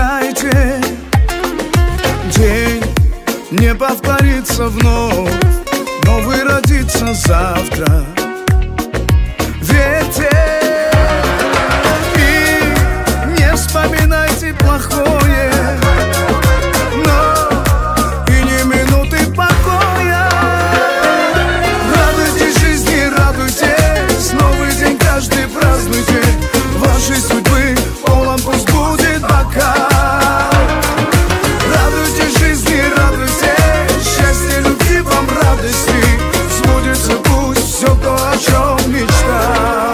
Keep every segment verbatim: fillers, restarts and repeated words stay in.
знаете, день не повторится вновь, новый родится завтра. Верьте и не вспоминайте плохое, но и не минуты покоя. Радуйтесь жизни, радуйтесь, новый день каждый празднуйте. Вашей судьбы полон пусть будет бокал. Радуйтесь жизни, радуйтесь, счастье, любви вам, радости. Сбудется пусть все то, о чем мечтал.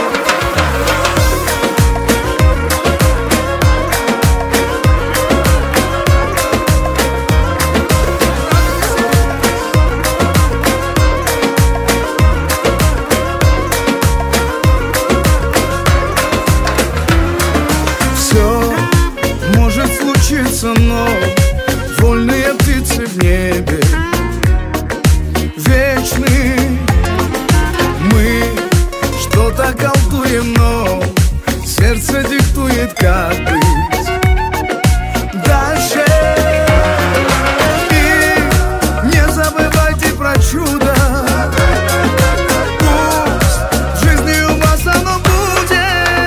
Но вольные птицы в небе вечны. Мы что-то колдуем, но сердце диктует, как быть дальше. И не забывайте про чудо. Пусть в жизни у вас оно будет.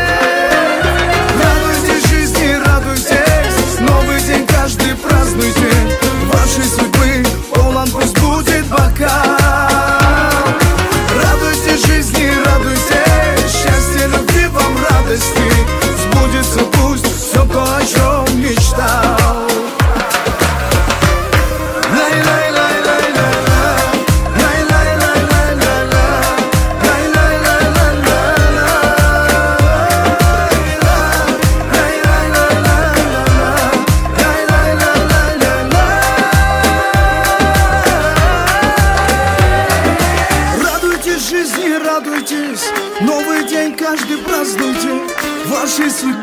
Радуйтесь жизни, радуйтесь, новый день каждый празднуйте. Вашей судьбы полон пусть будет бокал. Радуйтесь жизни, радуйтесь, счастье, любви вам, радости. Сбудется пусть все то, о чем мечтал. Радуйтесь, новый день каждый празднуйте. Вашей судьбы